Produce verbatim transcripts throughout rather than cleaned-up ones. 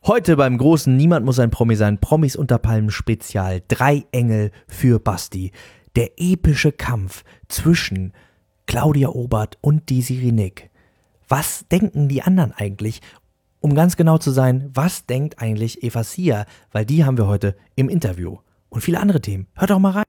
Heute beim großen Niemand muss ein Promi sein, Promis unter Palmen Spezial, drei Engel für Basti. Der epische Kampf zwischen Claudia Obert und Desiree Nick. Was denken die anderen eigentlich? Um ganz genau zu sein, was denkt eigentlich Eva Sia? Weil die haben wir heute im Interview. Und viele andere Themen. Hört doch mal rein.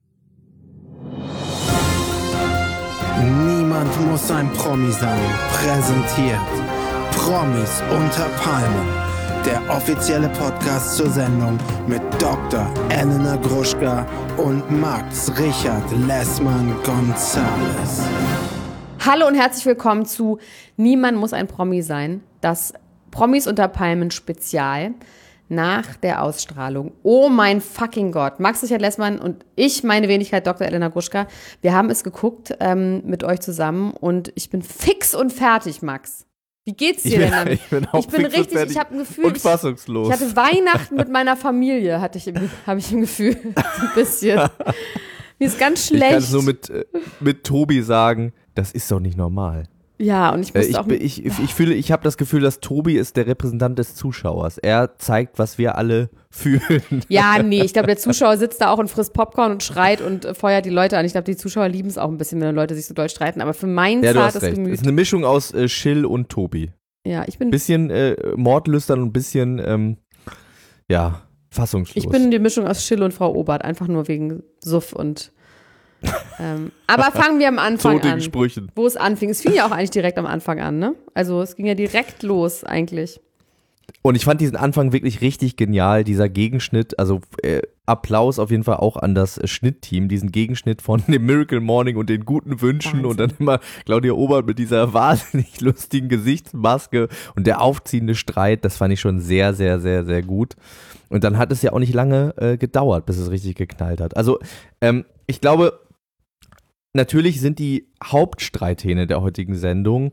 Niemand muss ein Promi sein. Präsentiert Promis unter Palmen. Der offizielle Podcast zur Sendung mit Doktor Elena Gruschka und Max Richard Lessmann-Gonzales. Hallo und herzlich willkommen zu Niemand muss ein Promi sein, das Promis unter Palmen Spezial nach der Ausstrahlung. Oh mein fucking Gott, Max Richard Lessmann und ich, meine Wenigkeit Doktor Elena Gruschka, wir haben es geguckt ähm, mit euch zusammen und ich bin fix und fertig, Max. Wie geht's dir ich bin, denn damit? Ich bin, auch ich bin fix richtig, ich habe ein Gefühl, und fassungslos. Ich, ich hatte Weihnachten mit meiner Familie, hatte ich, habe ich ein Gefühl, ein bisschen. Mir ist ganz schlecht. Ich kann es nur mit, mit Tobi sagen, das ist doch nicht normal. Ja, und ich musste äh, ich, auch... Ich, ich, ich fühle, ich habe das Gefühl, dass Tobi ist der Repräsentant des Zuschauers. Er zeigt, was wir alle fühlen. Ja, nee, ich glaube, der Zuschauer sitzt da auch und frisst Popcorn und schreit und äh, feuert die Leute an. Ich glaube, die Zuschauer lieben es auch ein bisschen, wenn Leute sich so doll streiten. Aber für mein ja, zartes du hast recht. Gemüt... Es ist eine Mischung aus äh, Schill und Tobi. Ja, ich bin... Ein bisschen äh, Mordlüstern und ein bisschen, ähm, ja, fassungslos. Ich bin die Mischung aus Schill und Frau Obert, einfach nur wegen Suff und... ähm, aber fangen wir am Anfang an, Sprüchen. Wo es anfing. Es fing ja auch eigentlich direkt am Anfang an, ne? Also es ging ja direkt los eigentlich. Und ich fand diesen Anfang wirklich richtig genial, dieser Gegenschnitt, also äh, Applaus auf jeden Fall auch an das äh, Schnittteam, diesen Gegenschnitt von dem Miracle Morning und den guten Wünschen. Wahnsinn. Und dann immer Claudia Obert mit dieser wahnsinnig lustigen Gesichtsmaske und der aufziehende Streit, das fand ich schon sehr, sehr, sehr, sehr gut. Und dann hat es ja auch nicht lange äh, gedauert, bis es richtig geknallt hat. Also ähm, ich glaube, natürlich sind die Hauptstreithähne der heutigen Sendung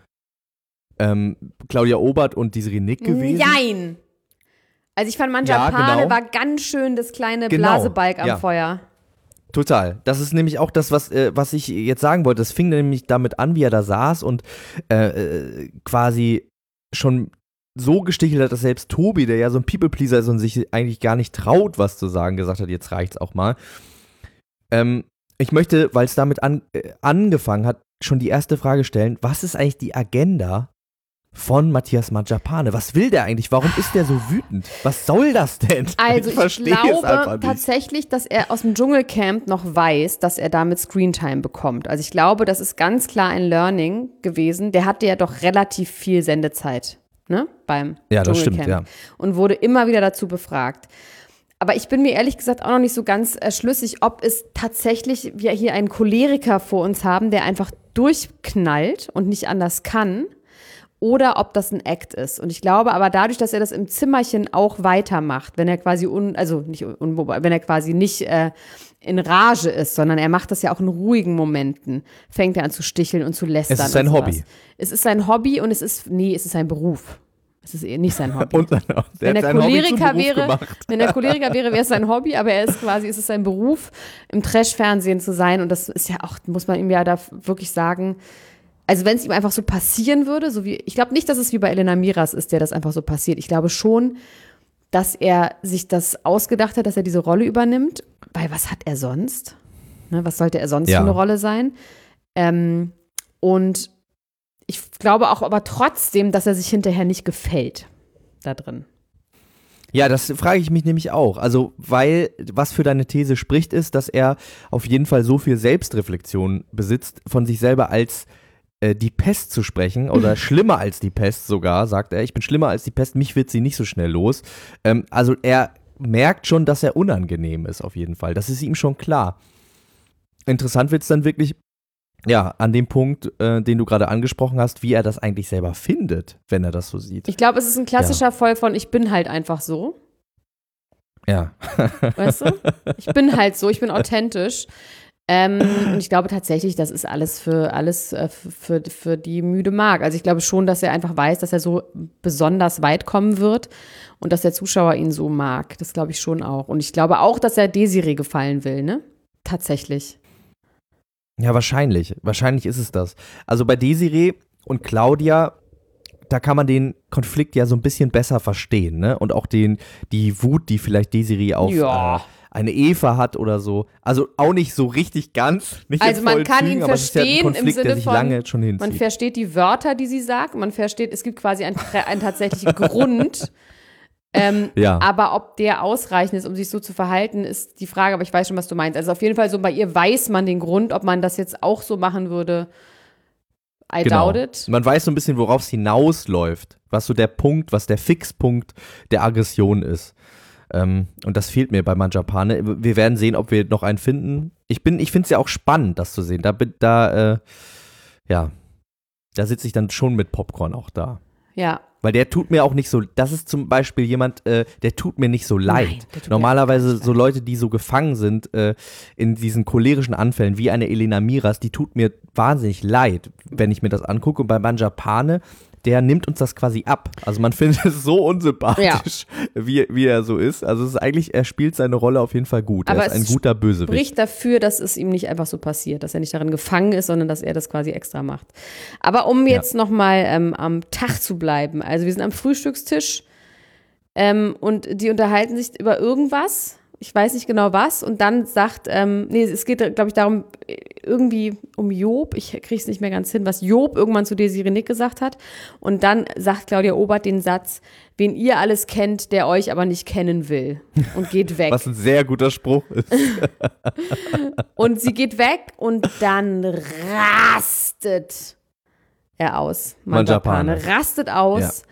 ähm, Claudia Obert und Desiree Nick gewesen. Nein! Also ich fand Mangiapane ja, genau. war ganz schön das kleine genau. Blasebalg am ja. Feuer. Total. Das ist nämlich auch das, was, äh, was ich jetzt sagen wollte. Das fing nämlich damit an, wie er da saß und äh, äh, quasi schon so gestichelt hat, dass selbst Tobi, der ja so ein People-Pleaser ist und sich eigentlich gar nicht traut, was zu sagen, gesagt hat, jetzt reicht's auch mal. Ähm, ich möchte, weil es damit an, äh, angefangen hat, schon die erste Frage stellen, was ist eigentlich die Agenda von Matthias Mangiapane? Was will der eigentlich? Warum ist der so wütend? Was soll das denn? Also ich, ich glaube tatsächlich, dass er aus dem Dschungelcamp noch weiß, dass er damit Screentime bekommt. Also ich glaube, das ist ganz klar ein Learning gewesen. Der hatte ja doch relativ viel Sendezeit, ne, beim ja, das Dschungelcamp. Stimmt, ja. Und wurde immer wieder dazu befragt. Aber ich bin mir ehrlich gesagt auch noch nicht so ganz äh, schlüssig, ob es tatsächlich wir hier einen Choleriker vor uns haben, der einfach durchknallt und nicht anders kann, oder ob das ein Act ist. Und ich glaube aber dadurch, dass er das im Zimmerchen auch weitermacht, wenn er quasi un, also nicht un, wenn er quasi nicht äh, in Rage ist, sondern er macht das ja auch in ruhigen Momenten, fängt er an zu sticheln und zu lästern. Es ist sein Hobby. Es ist sein Hobby und es ist, nee, es ist sein Beruf. Es ist eh nicht sein Hobby. Und sein, wenn, der Choleriker wäre, wenn der Choleriker wäre, wäre es sein Hobby, aber er ist quasi, es ist sein Beruf, im Trash-Fernsehen zu sein. Und das ist ja auch, muss man ihm ja da wirklich sagen, also wenn es ihm einfach so passieren würde, so wie, ich glaube nicht, dass es wie bei Elena Miras ist, der das einfach so passiert. Ich glaube schon, dass er sich das ausgedacht hat, dass er diese Rolle übernimmt. Weil was hat er sonst? Ne, was sollte er sonst ja. für eine Rolle sein? Ähm, und ich glaube auch aber trotzdem, dass er sich hinterher nicht gefällt da drin. Ja, das frage ich mich nämlich auch. Also, weil, was für deine These spricht, ist, dass er auf jeden Fall so viel Selbstreflexion besitzt, von sich selber als äh, die Pest zu sprechen oder schlimmer als die Pest sogar, sagt er. Ich bin schlimmer als die Pest, mich wird sie nicht so schnell los. Ähm, also, er merkt schon, dass er unangenehm ist auf jeden Fall. Das ist ihm schon klar. Interessant wird es dann wirklich, ja, an dem Punkt, äh, den du gerade angesprochen hast, wie er das eigentlich selber findet, wenn er das so sieht. Ich glaube, es ist ein klassischer ja. Fall von ich bin halt einfach so. Ja. Weißt du? Ich bin halt so, ich bin authentisch. Ähm, und ich glaube tatsächlich, das ist alles für alles äh, für, für die müde Mark. Also ich glaube schon, dass er einfach weiß, dass er so besonders weit kommen wird und dass der Zuschauer ihn so mag. Das glaube ich schon auch. Und ich glaube auch, dass er Desiree gefallen will, ne? Tatsächlich. Ja, wahrscheinlich. Wahrscheinlich ist es das. Also bei Desiree und Claudia, da kann man den Konflikt ja so ein bisschen besser verstehen, ne? Und auch den, die Wut, die vielleicht Desiree auf Ja. äh, eine Eva hat oder so. Also auch nicht so richtig ganz. Nicht Also in man vollen kann Zügen, ihn aber es ist ja ein verstehen im Konflikt, Sinne der sich von, lange schon man hinzieht. versteht die Wörter, die sie sagt, man versteht, es gibt quasi einen, einen tatsächlichen Grund. Ähm, Ja. Aber ob der ausreichend ist, um sich so zu verhalten, ist die Frage, aber ich weiß schon, was du meinst. Also auf jeden Fall so bei ihr weiß man den Grund, ob man das jetzt auch so machen würde. I Genau. doubt it. Man weiß so ein bisschen, worauf es hinausläuft, was so der Punkt, was der Fixpunkt der Aggression ist. Ähm, und das fehlt mir bei Mangiapane. Wir werden sehen, ob wir noch einen finden. Ich bin, ich finde es ja auch spannend, das zu sehen. Da bin, da, äh, ja, da sitze ich dann schon mit Popcorn auch da. Ja. Weil der tut mir auch nicht so, das ist zum Beispiel jemand, äh, der tut mir nicht so leid. Nein, der tut mir Normalerweise gar nicht so leid. Leute, die so gefangen sind äh, in diesen cholerischen Anfällen, wie eine Elena Miras, die tut mir wahnsinnig leid, wenn ich mir das angucke. Und bei Mangiapane, der nimmt uns das quasi ab. Also man findet es so unsympathisch, wie, wie er so ist. Also es ist eigentlich, er spielt seine Rolle auf jeden Fall gut. Aber er ist ein es guter Bösewicht. Spricht dafür, dass es ihm nicht einfach so passiert, dass er nicht darin gefangen ist, sondern dass er das quasi extra macht. Aber um Ja. jetzt nochmal ähm, am Tag zu bleiben, also wir sind am Frühstückstisch ähm, und die unterhalten sich über irgendwas, ich weiß nicht genau was, und dann sagt, ähm, nee, es geht, glaube ich, darum, irgendwie um Job, ich kriege es nicht mehr ganz hin, was Job irgendwann zu Desiree Nick gesagt hat, und dann sagt Claudia Obert den Satz, wen ihr alles kennt, der euch aber nicht kennen will, und geht weg. Was ein sehr guter Spruch ist. Und sie geht weg und dann rastet er aus. Mangiapane Mangiapane. rastet aus.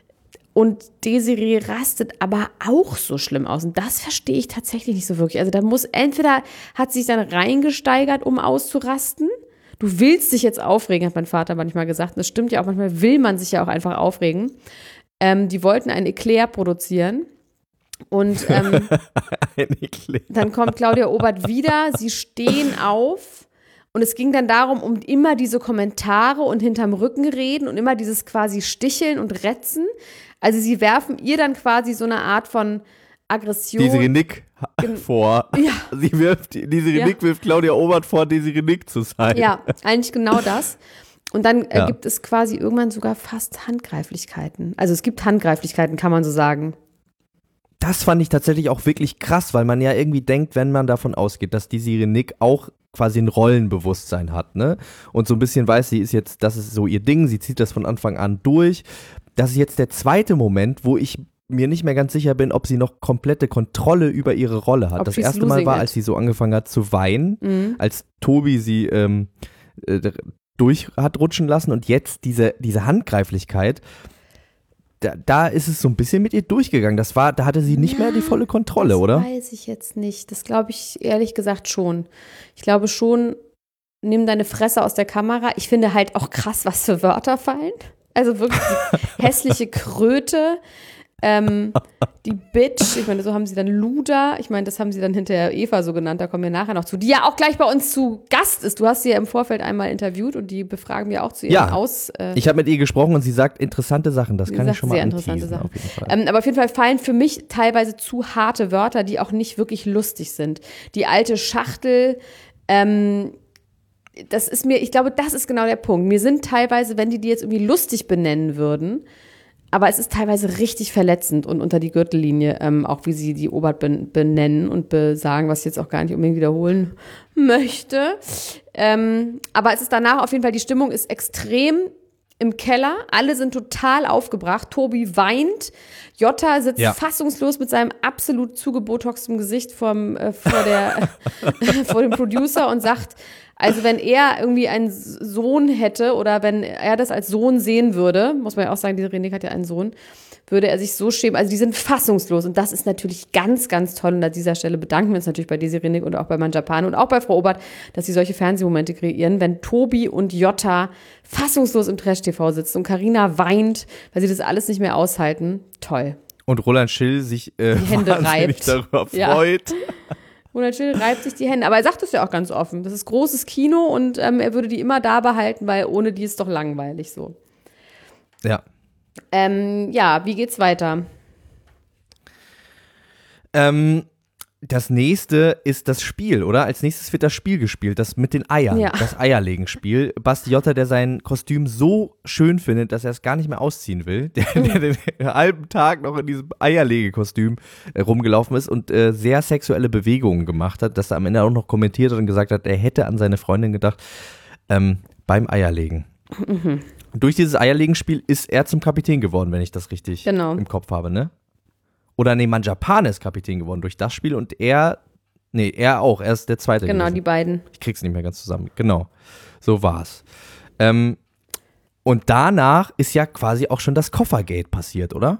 Und Desiree rastet aber auch so schlimm aus. Und das verstehe ich tatsächlich nicht so wirklich. Also da muss, entweder hat sie sich dann reingesteigert, um auszurasten. Du willst dich jetzt aufregen, hat mein Vater manchmal gesagt. Und das stimmt ja auch, manchmal will man sich ja auch einfach aufregen. Ähm, die wollten ein Eclair produzieren. Und ähm, Ein Eclair. dann kommt Claudia Obert wieder, sie stehen auf und es ging dann darum, um immer diese Kommentare und hinterm Rücken reden und immer dieses quasi Sticheln und Retzen. Also sie werfen ihr dann quasi so eine Art von Aggression. Desiree Nick vor. Ja. Sie wirft, Desiree Ja. Nick wirft Claudia Obert vor, Desiree Nick zu sein. Ja, eigentlich genau das. Und dann äh, Ja. gibt es quasi irgendwann sogar fast Handgreiflichkeiten. Also es gibt Handgreiflichkeiten, kann man so sagen. Das fand ich tatsächlich auch wirklich krass, weil man ja irgendwie denkt, wenn man davon ausgeht, dass Desiree Nick auch quasi ein Rollenbewusstsein hat, ne? Und so ein bisschen weiß, sie ist jetzt, das ist so ihr Ding, sie zieht das von Anfang an durch. Das ist jetzt der zweite Moment, wo ich mir nicht mehr ganz sicher bin, ob sie noch komplette Kontrolle über ihre Rolle hat. Ob Das she's erste Mal losing war, it. als sie so angefangen hat zu weinen, Mhm. als Tobi sie ähm, äh, durch hat rutschen lassen und jetzt diese, diese Handgreiflichkeit. Da, da ist es so ein bisschen mit ihr durchgegangen. Das war, da hatte sie nicht mehr die volle Kontrolle, das oder? weiß ich jetzt nicht. Das glaube ich ehrlich gesagt schon. Ich glaube schon, nimm deine Fresse aus der Kamera. Ich finde halt auch krass, was für Wörter fallen. Also wirklich die hässliche Kröte, ähm, die Bitch, ich meine, so haben sie dann Luda, ich meine, das haben sie dann hinterher Eva so genannt, da kommen wir nachher noch zu, die ja auch gleich bei uns zu Gast ist. Du hast sie ja im Vorfeld einmal interviewt und die befragen wir auch zu ihren Ja. Aus... Äh, Ich habe mit ihr gesprochen und sie sagt interessante Sachen. Das Sie kann ich sagt schon mal sehr interessante anteasen, Sachen. auf jeden Fall. Ähm, aber auf jeden Fall fallen für mich teilweise zu harte Wörter, die auch nicht wirklich lustig sind. Die alte Schachtel, ähm, das ist mir, ich glaube, das ist genau der Punkt. Mir sind teilweise, wenn die die jetzt irgendwie lustig benennen würden, aber es ist teilweise richtig verletzend und unter die Gürtellinie, ähm, auch wie sie die Obert ben- benennen und besagen, was ich jetzt auch gar nicht unbedingt wiederholen möchte. Ähm, aber es ist danach auf jeden Fall, die Stimmung ist extrem im Keller. Alle sind total aufgebracht. Tobi weint. Jota sitzt Ja. fassungslos mit seinem absolut zugebotoxten Gesicht vorm, äh, vor, der, vor dem Producer und sagt, also wenn er irgendwie einen Sohn hätte oder wenn er das als Sohn sehen würde, muss man ja auch sagen, die René hat ja einen Sohn, würde er sich so schämen. Also die sind fassungslos und das ist natürlich ganz, ganz toll. Und an dieser Stelle bedanken wir uns natürlich bei Desiree Nick und auch bei Mangiapane und auch bei Frau Obert, dass sie solche Fernsehmomente kreieren, wenn Tobi und Jota fassungslos im Trash-T V sitzen und Carina weint, weil sie das alles nicht mehr aushalten. Toll. Und Roland Schill sich äh, Die Hände wahnsinnig reibt. darüber Ja. freut. Roland Schill reibt sich die Hände. Aber er sagt es ja auch ganz offen. Das ist großes Kino und ähm, er würde die immer da behalten, weil ohne die ist doch langweilig so. Ja. Ähm, ja, wie geht's weiter? Ähm, das nächste ist das Spiel, oder? Als nächstes wird das Spiel gespielt, das mit den Eiern, Ja. das Eierlegenspiel. Basti Jotta, der sein Kostüm so schön findet, dass er es gar nicht mehr ausziehen will, der, der den halben Tag noch in diesem Eierlegekostüm äh, rumgelaufen ist und äh, sehr sexuelle Bewegungen gemacht hat, dass er am Ende auch noch kommentiert hat und gesagt hat, er hätte an seine Freundin gedacht, ähm, beim Eierlegen. Mhm. Durch dieses Eierlegenspiel ist er zum Kapitän geworden, wenn ich das richtig Genau. im Kopf habe, ne? Oder nee, Mangiapane ist Kapitän geworden durch das Spiel und er, nee, er auch, er ist der Zweite Genau, gewesen. die beiden. Ich krieg's nicht mehr ganz zusammen. Genau, so war's. Ähm, und danach ist ja quasi auch schon das Koffergate passiert, oder?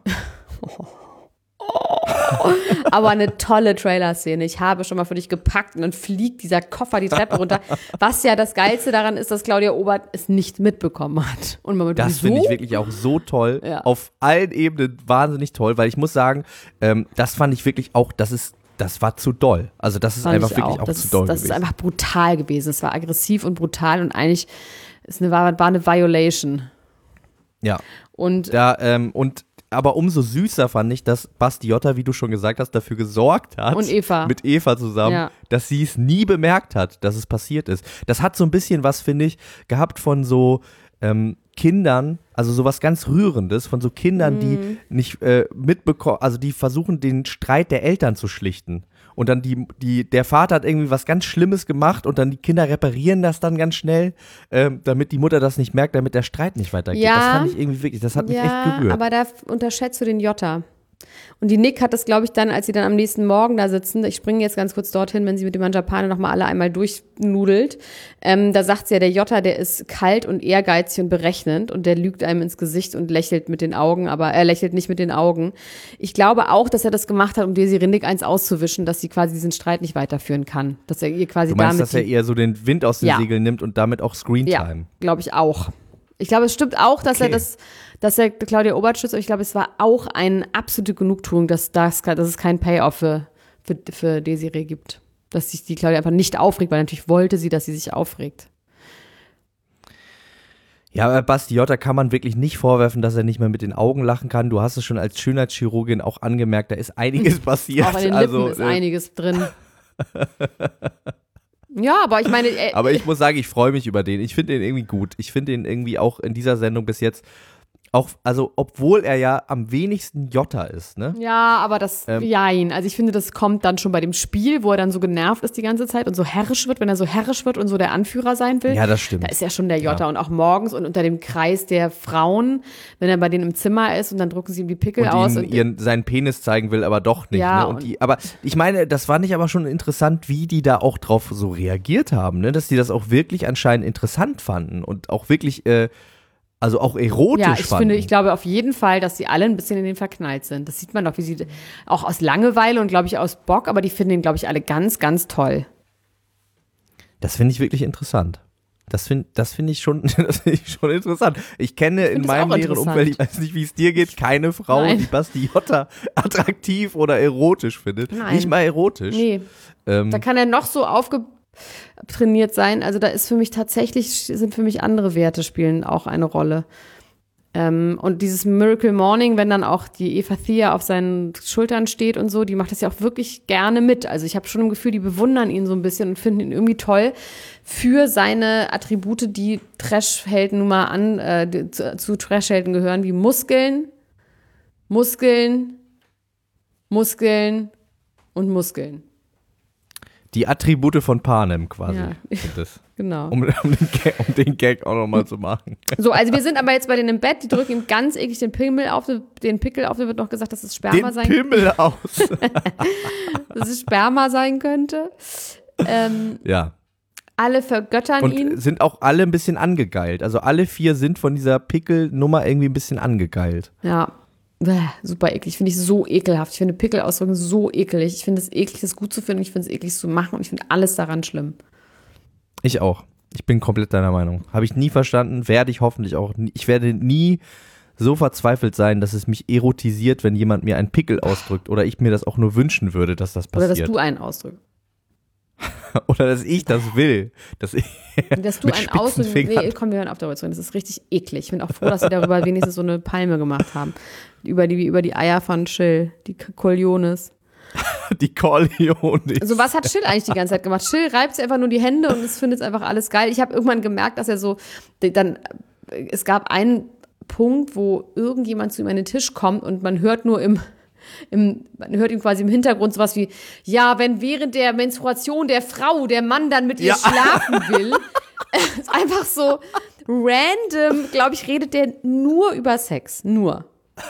Aber eine tolle Trailer-Szene. Ich habe schon mal für dich gepackt und dann fliegt dieser Koffer die Treppe runter. Was ja das Geilste daran ist, dass Claudia Obert es nicht mitbekommen hat. Und man Das wieso? finde ich wirklich auch so toll. Ja. Auf allen Ebenen wahnsinnig toll, weil ich muss sagen, ähm, das fand ich wirklich auch, das ist, das war zu doll. Also das ist Fand einfach ich wirklich auch, das zu ist, doll Das gewesen. ist einfach brutal gewesen. Es war aggressiv und brutal und eigentlich ist eine, war, war eine Violation. Ja. Und Da, ähm, und aber umso süßer fand ich, dass Basti Jotta, wie du schon gesagt hast, dafür gesorgt hat, Und Eva. mit Eva zusammen, Ja. dass sie es nie bemerkt hat, dass es passiert ist. Das hat so ein bisschen was, finde ich, gehabt von so ähm, Kindern, also sowas ganz Rührendes, von so Kindern, Mhm. die nicht äh, mitbekommen, also die versuchen, den Streit der Eltern zu schlichten. Und dann die, die, der Vater hat irgendwie was ganz Schlimmes gemacht und dann die Kinder reparieren das dann ganz schnell, ähm, damit die Mutter das nicht merkt, damit der Streit nicht weitergeht. Ja. Das fand ich irgendwie wirklich, das hat mich echt ja, gerührt. aber da unterschätzt du den Jota. Und die Nick hat das, glaube ich, dann, als sie dann am nächsten Morgen da sitzen, ich springe jetzt ganz kurz dorthin, wenn sie mit dem Mangiapane nochmal alle einmal durchnudelt, ähm, da sagt sie ja, der Jota, der ist kalt und ehrgeizig und berechnend und der lügt einem ins Gesicht und lächelt mit den Augen, aber er lächelt nicht mit den Augen. Ich glaube auch, dass er das gemacht hat, um Desiree Nick eins auszuwischen, dass sie quasi diesen Streit nicht weiterführen kann. Dass er ihr quasi Du meinst, damit dass er die- eher so den Wind aus den Ja. Segeln nimmt und damit auch Screentime? Ja, glaube ich auch. Ich glaube, es stimmt auch, dass Okay. er das, dass er Claudia Obert schützt, aber ich glaube, es war auch eine absolute Genugtuung, dass, das, dass es keinen Payoff für, für, für Desiree gibt. Dass sich die Claudia einfach nicht aufregt, weil natürlich wollte sie, dass sie sich aufregt. Ja, aber Basti Jotta kann man wirklich nicht vorwerfen, dass er nicht mehr mit den Augen lachen kann. Du hast es schon als Schönheitschirurgin auch angemerkt, da ist einiges passiert. Auch an den Lippen also, ist äh, einiges drin. Ja, aber ich meine, äh, Aber ich muss sagen, ich freue mich über den. Ich finde den irgendwie gut. Ich finde den irgendwie auch in dieser Sendung bis jetzt auch, also obwohl er ja am wenigsten Jotta ist, ne? ja, aber das, Ähm. jein. Also ich finde, das kommt dann schon bei dem Spiel, wo er dann so genervt ist die ganze Zeit und so herrisch wird, wenn er so herrisch wird und so der Anführer sein will. Ja, das stimmt. Da ist ja schon der Jota und auch morgens und unter dem Kreis der Frauen, wenn er bei denen im Zimmer ist und dann drucken sie ihm die Pickel Und aus. ihnen Und ihren, seinen Penis zeigen will, aber doch nicht. Ja, ne? und und- die, aber ich meine, das fand ich aber schon interessant, wie die da auch drauf so reagiert haben, ne? Dass die das auch wirklich anscheinend interessant fanden und auch wirklich, äh, also auch erotisch ja, ich fanden. finde, ich glaube auf jeden Fall, dass sie alle ein bisschen in den verknallt sind. Das sieht man doch, wie sie auch aus Langeweile und glaube ich aus Bock, aber die finden ihn, glaube ich, alle ganz, ganz toll. Das finde ich wirklich interessant. Das finde das find ich, schon, das find ich schon interessant. Ich kenne in find das meinem auch näheren interessant. Umfeld, ich weiß nicht, wie es dir geht, keine Frau, Nein. die Basti Jotta attraktiv oder erotisch findet. Nein. Nicht mal erotisch. Nee, Ähm, da kann er noch so aufgetrainiert sein. Also da ist für mich tatsächlich, sind für mich andere Werte spielen auch eine Rolle. Ähm, und dieses Miracle Morning, wenn dann auch die Eva Thea auf seinen Schultern steht und so, die macht das ja auch wirklich gerne mit. Also ich habe schon im Gefühl, die bewundern ihn so ein bisschen und finden ihn irgendwie toll für seine Attribute, die Trash-Helden nun mal an, äh, die, zu, zu Trash-Helden gehören, wie Muskeln, Muskeln, Muskeln und Muskeln. die Attribute von Panem quasi. Ja. Sind das. Genau. Um, um, den Gag, um den Gag auch nochmal zu machen. So, also wir sind aber jetzt bei denen im Bett, die drücken ihm ganz eklig den Pimmel auf, den Pickel auf, da wird noch gesagt, dass es Sperma Den sein, Pimmel aus. dass es Sperma sein könnte. Ähm, Ja. alle vergöttern Und ihn. sind auch alle ein bisschen angegeilt. Also alle vier sind von dieser Pickelnummer irgendwie ein bisschen angegeilt. Ja. Bäh, super eklig. Finde ich so ekelhaft. Ich finde Pickel ausdrücken so eklig. Ich finde es eklig, das gut zu finden. Ich finde es eklig zu machen. Und ich finde alles daran schlimm. Ich auch. Ich bin komplett deiner Meinung. Habe ich nie verstanden, werde ich hoffentlich auch nie. Ich werde nie so verzweifelt sein, dass es mich erotisiert, wenn jemand mir einen Pickel ausdrückt oder ich mir das auch nur wünschen würde, dass das Oder passiert. dass du einen ausdrückst. Oder dass ich das will. Dass, ich Dass du mit einen spitzen ausdrückst. Fingern. Nee, komm, wir hören auf darüber zu reden. Das ist richtig eklig. Ich bin auch froh, dass sie darüber wenigstens so eine Palme gemacht haben. Über die, über die Eier von Chill, die Coliones. die Corleones. So was hat Schill eigentlich die ganze Zeit gemacht? Schill reibt sich einfach nur die Hände und es findet einfach alles geil. Ich habe irgendwann gemerkt, dass er so, dann, es gab einen Punkt, wo irgendjemand zu ihm an den Tisch kommt und man hört nur im, im man hört ihm quasi im Hintergrund sowas wie, ja, wenn während der Menstruation der Frau der Mann dann mit ihr ja. schlafen will, ist einfach so random, glaube ich, redet der nur über Sex, nur.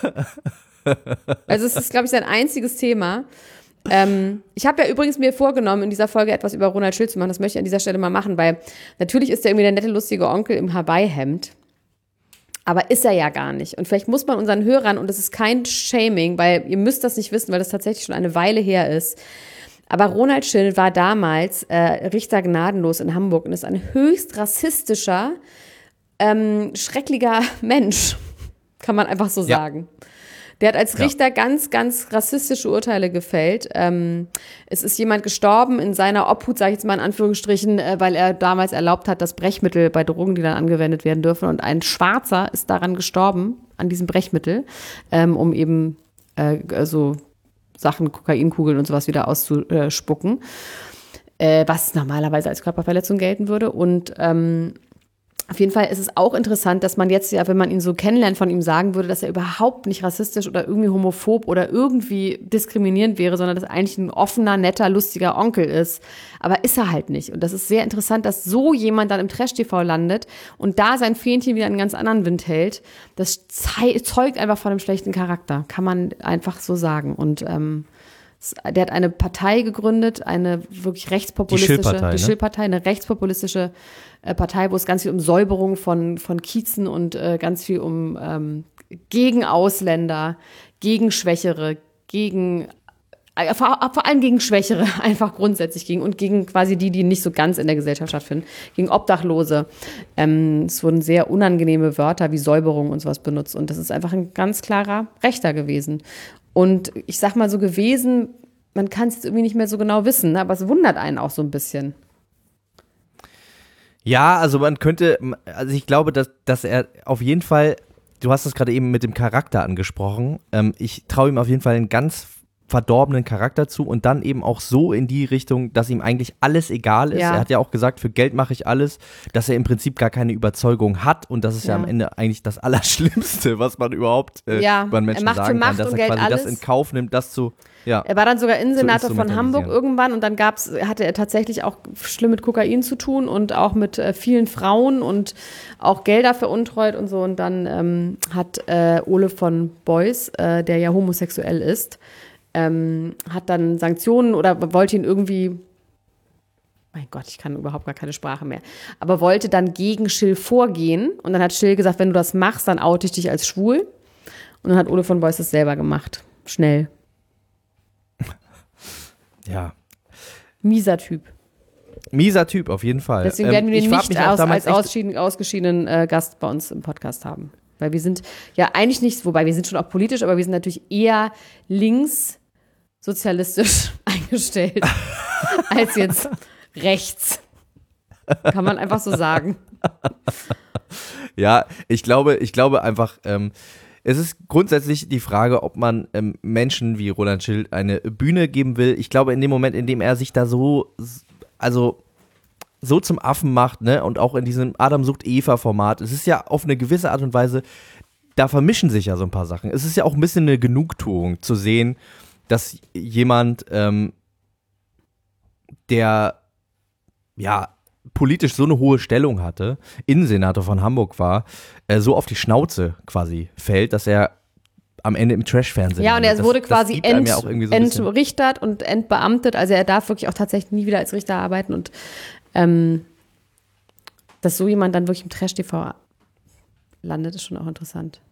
Also es ist, glaube ich, sein einziges Thema. Ähm, ich habe ja übrigens mir vorgenommen, in dieser Folge etwas über Ronald Schill zu machen. Das möchte ich an dieser Stelle mal machen, weil natürlich ist er irgendwie der nette, lustige Onkel im Hawaii-Hemd. Aber ist er ja gar nicht. Und vielleicht muss man unseren Hörern, und das ist kein Shaming, weil ihr müsst das nicht wissen, weil das tatsächlich schon eine Weile her ist. Aber Ronald Schill war damals äh, Richter gnadenlos in Hamburg und ist ein höchst rassistischer, ähm, schrecklicher Mensch. Kann man einfach so ja. sagen. Der hat als Richter ja. ganz, ganz rassistische Urteile gefällt. Ähm, es ist jemand gestorben in seiner Obhut, sage ich jetzt mal in Anführungsstrichen, äh, weil er damals erlaubt hat, dass Brechmittel bei Drogen, die dann angewendet werden dürfen. Und ein Schwarzer ist daran gestorben, an diesem Brechmittel, ähm, um eben äh, so Sachen, Kokainkugeln und sowas wieder auszuspucken, äh, was normalerweise als Körperverletzung gelten würde. Und ähm, auf jeden Fall ist es auch interessant, dass man jetzt ja, wenn man ihn so kennenlernt, von ihm sagen würde, dass er überhaupt nicht rassistisch oder irgendwie homophob oder irgendwie diskriminierend wäre, sondern dass er eigentlich ein offener, netter, lustiger Onkel ist. Aber ist er halt nicht. Und das ist sehr interessant, dass so jemand dann im Trash-T V landet und da sein Fähnchen wieder einen ganz anderen Wind hält. Das zeugt einfach von einem schlechten Charakter, kann man einfach so sagen. Und ähm, der hat eine Partei gegründet, eine wirklich rechtspopulistische, die Schill-Partei, die Schill-Partei, eine rechtspopulistische äh, Partei, wo es ganz viel um Säuberung von, von Kiezen und äh, ganz viel um ähm, gegen Ausländer, gegen Schwächere, gegen, äh, vor, vor allem gegen Schwächere einfach grundsätzlich gegen und gegen quasi die, die nicht so ganz in der Gesellschaft stattfinden, gegen Obdachlose. Ähm, es wurden sehr unangenehme Wörter wie Säuberung und sowas benutzt und das ist einfach ein ganz klarer Rechter gewesen. Und ich sag mal so gewesen, man kann es jetzt irgendwie nicht mehr so genau wissen, aber es wundert einen auch so ein bisschen. Ja, also man könnte, also ich glaube, dass, dass er auf jeden Fall, du hast es gerade eben mit dem Charakter angesprochen, ähm, ich traue ihm auf jeden Fall einen ganz verdorbenen Charakter zu und dann eben auch so in die Richtung, dass ihm eigentlich alles egal ist. Ja. Er hat ja auch gesagt, für Geld mache ich alles, dass er im Prinzip gar keine Überzeugung hat und das ist ja, ja am Ende eigentlich das Allerschlimmste, was man überhaupt äh, ja. über einen Menschen sagen kann, dass er Geld quasi alles. das in Kauf nimmt, das zu ja, Er war dann sogar Innensenator von Hamburg irgendwann und dann gab's, hatte er tatsächlich auch schlimm mit Kokain zu tun und auch mit äh, vielen Frauen und auch Gelder veruntreut und so und dann ähm, hat äh, Ole von Beuys, äh, der ja homosexuell ist, Ähm, hat dann Sanktionen oder wollte ihn irgendwie, mein Gott, ich kann überhaupt gar keine Sprache mehr, aber wollte dann gegen Schill vorgehen und dann hat Schill gesagt, wenn du das machst, dann oute ich dich als schwul und dann hat Ole von Beuys das selber gemacht, schnell. Ja. Mieser Typ. Mieser Typ, auf jeden Fall. Deswegen ähm, werden wir ihn nicht aus, als ausgeschieden, ausgeschiedenen äh, Gast bei uns im Podcast haben. Weil wir sind ja eigentlich nicht, wobei wir sind schon auch politisch, aber wir sind natürlich eher links sozialistisch eingestellt als jetzt rechts. Kann man einfach so sagen. Ja, ich glaube, ich glaube einfach, ähm, es ist grundsätzlich die Frage, ob man ähm, Menschen wie Ronald Schill eine Bühne geben will. Ich glaube, in dem Moment, in dem er sich da so, also so zum Affen macht, ne, und auch in diesem Adam sucht Eva-Format, es ist ja auf eine gewisse Art und Weise, da vermischen sich ja so ein paar Sachen. Es ist ja auch ein bisschen eine Genugtuung zu sehen, dass jemand, ähm, der ja politisch so eine hohe Stellung hatte, Innensenator von Hamburg war, äh, so auf die Schnauze quasi fällt, dass er am Ende im Trash-Fernsehen Ja, und er das, wurde quasi ent, ja so entrichtert und entbeamtet, also er darf wirklich auch tatsächlich nie wieder als Richter arbeiten und ähm, dass so jemand dann wirklich im Trash-T V landet, ist schon auch interessant.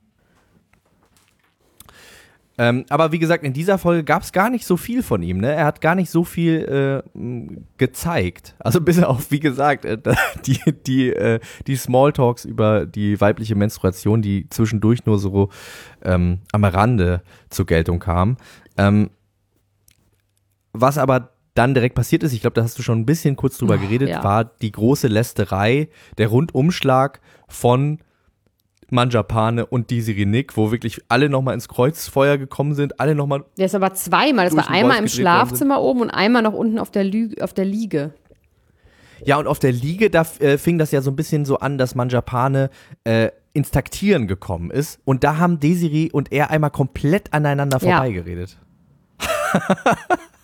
Ähm, aber wie gesagt, in dieser Folge gab es gar nicht so viel von ihm, ne? Er hat gar nicht so viel äh, gezeigt. Also bis auf, wie gesagt, äh, die, die, äh, die Smalltalks über die weibliche Menstruation, die zwischendurch nur so ähm, am Rande zur Geltung kamen. Ähm, was aber dann direkt passiert ist, ich glaube, da hast du schon ein bisschen kurz drüber geredet, ja. war die große Lästerei, der Rundumschlag von Manjapane und Desiree Nick, wo wirklich alle nochmal ins Kreuzfeuer gekommen sind, alle nochmal. Der ist aber zweimal, das war einmal im Schlafzimmer oben und einmal noch unten auf der, Lü- auf der Liege. Ja, und auf der Liege, da äh, fing das ja so ein bisschen so an, dass Manjapane äh, ins Taktieren gekommen ist und da haben Desiree und er einmal komplett aneinander vorbeigeredet. Ja.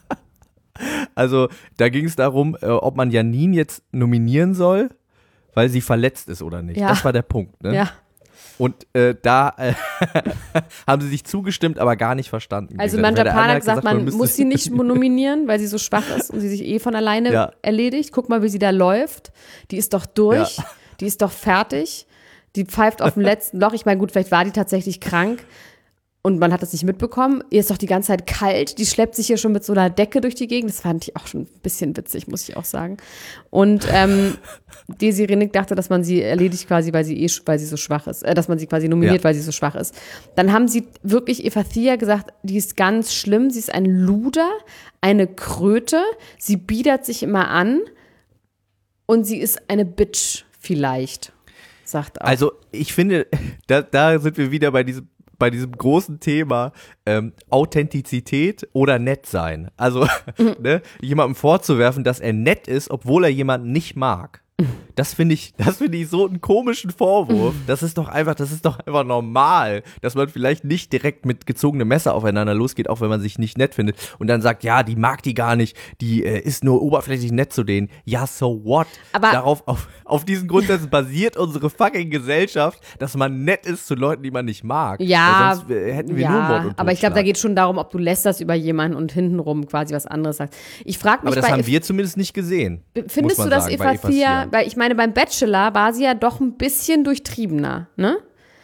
Also, da ging es darum, äh, ob man Janine jetzt nominieren soll, weil sie verletzt ist oder nicht. Ja. Das war der Punkt, ne? Ja. Und äh, da äh, haben sie sich zugestimmt, aber gar nicht verstanden. Also Manjapane hat gesagt, man, man muss sie nicht nominieren, weil sie so schwach ist und sie sich eh von alleine ja. erledigt. Guck mal, wie sie da läuft. Die ist doch durch, ja. die ist doch fertig. Die pfeift auf dem letzten Loch. Ich meine, gut, vielleicht war die tatsächlich krank und man hat das nicht mitbekommen. Ihr ist doch die ganze Zeit kalt. Die schleppt sich hier schon mit so einer Decke durch die Gegend. Das fand ich auch schon ein bisschen witzig, muss ich auch sagen. Und ähm, Desiree Nick dachte, dass man sie erledigt quasi, weil sie eh, weil sie so schwach ist. Äh, dass man sie quasi nominiert, ja. weil sie so schwach ist. Dann haben sie wirklich Eva Thea gesagt, die ist ganz schlimm. Sie ist ein Luder, eine Kröte. Sie biedert sich immer an und sie ist eine Bitch vielleicht, sagt auch. Also ich finde, da, da sind wir wieder bei diesem bei diesem großen Thema ähm, Authentizität oder nett sein. Also mhm. ne, jemandem vorzuwerfen, dass er nett ist, obwohl er jemanden nicht mag. Das finde ich, das finde ich so einen komischen Vorwurf. Das ist doch einfach, das ist doch einfach normal, dass man vielleicht nicht direkt mit gezogenem Messer aufeinander losgeht, auch wenn man sich nicht nett findet und dann sagt, ja, die mag die gar nicht, die äh, ist nur oberflächlich nett zu denen. Ja, so what? Aber Darauf, auf, auf diesen Grundsätzen basiert unsere fucking Gesellschaft, dass man nett ist zu Leuten, die man nicht mag. Ja, sonst äh, hätten wir ja, nur Mord und aber ich glaube, da geht schon darum, ob du lästerst über jemanden und hintenrum quasi was anderes sagst. Ich frage mich, aber das bei haben wir zumindest nicht gesehen. Findest du, dass Eva Thea, weil ich meine, beim Bachelor war sie ja doch ein bisschen durchtriebener, ne?